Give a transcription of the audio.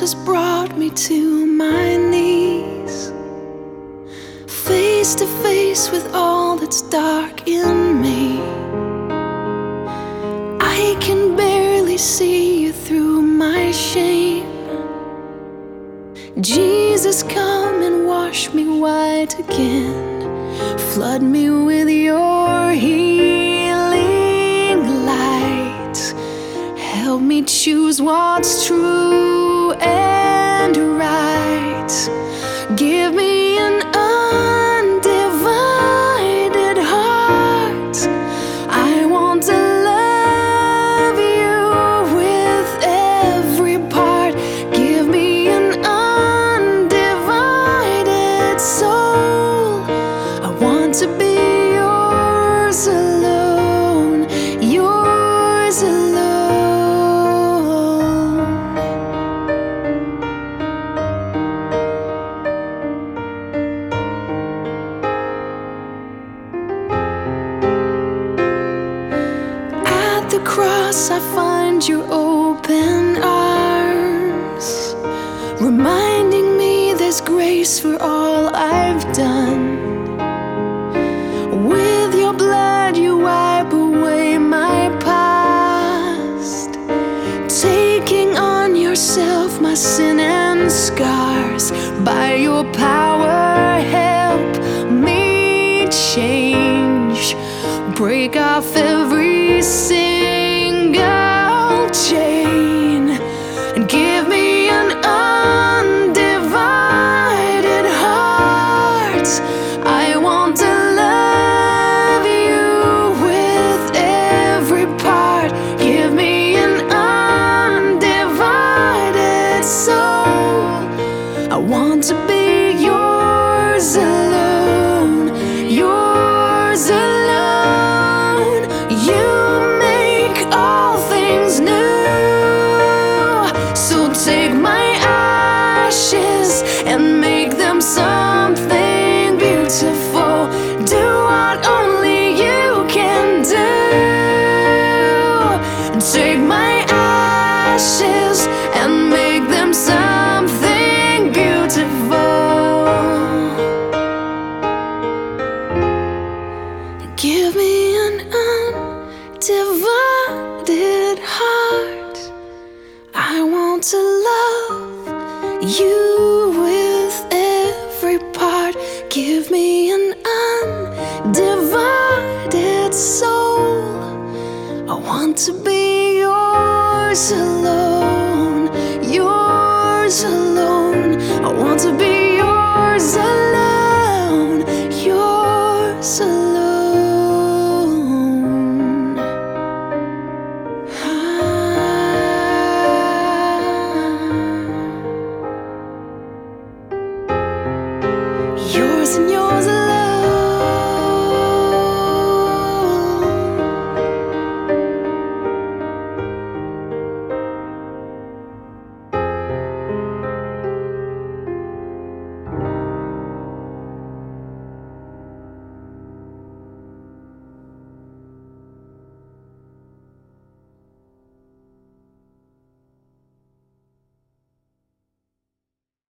has brought me to my knees, face to face with all that's dark in me. I can barely see you through my shame. Jesus, come and wash me white again. Flood me with your healing light. Help me choose what's true and right. Give me an undivided heart. I want to love you with every part. Give me an undivided soul. I want to be yours alone, yours alone. At the cross I find your open arms, reminding me there's grace for all I've done. With your blood you wipe away my past, taking on yourself my sin and scars. By your power help me change, break off every single chain, and give me an undivided heart. I want to love you with every part. Give me an undivided soul. I want to be yours alone, yours alone. You make all things new. So take my ashes and make them something beautiful. Do what only you can do. Take my ashes and make them something beautiful. Give me an undivided heart. I want to love you with every part. Give me an undivided soul. I want to be yours alone, yours alone. I want to be yours alone.